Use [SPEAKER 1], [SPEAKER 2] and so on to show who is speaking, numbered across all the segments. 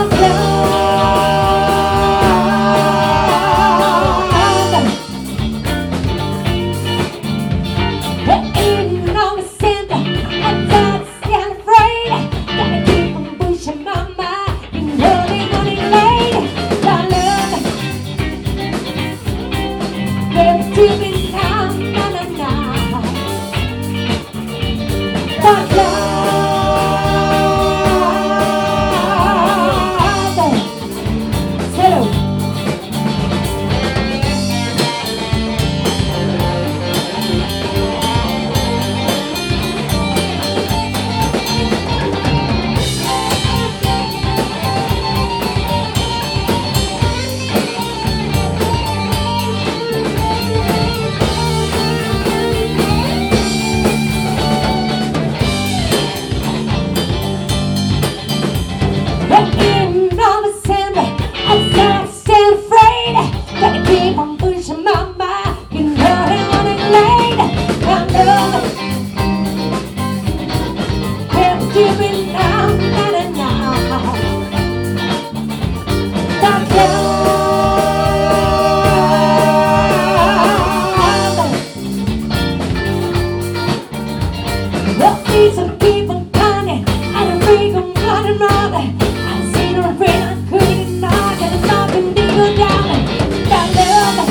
[SPEAKER 1] Some people coming, I don't think I'm running wrong. I see no friend, I couldn't knock, and it's not been deal down. That love,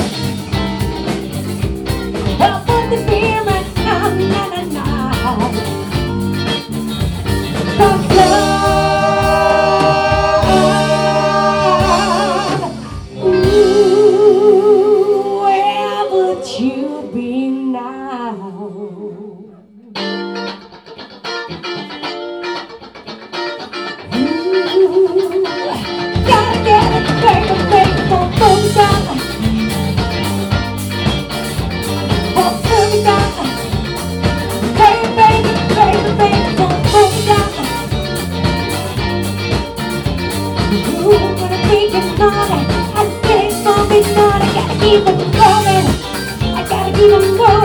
[SPEAKER 1] well, put the fear right now, Cause love, ooh, where would you be now? I said it's gonna be naughty, gotta keep on going, I gotta keep on going.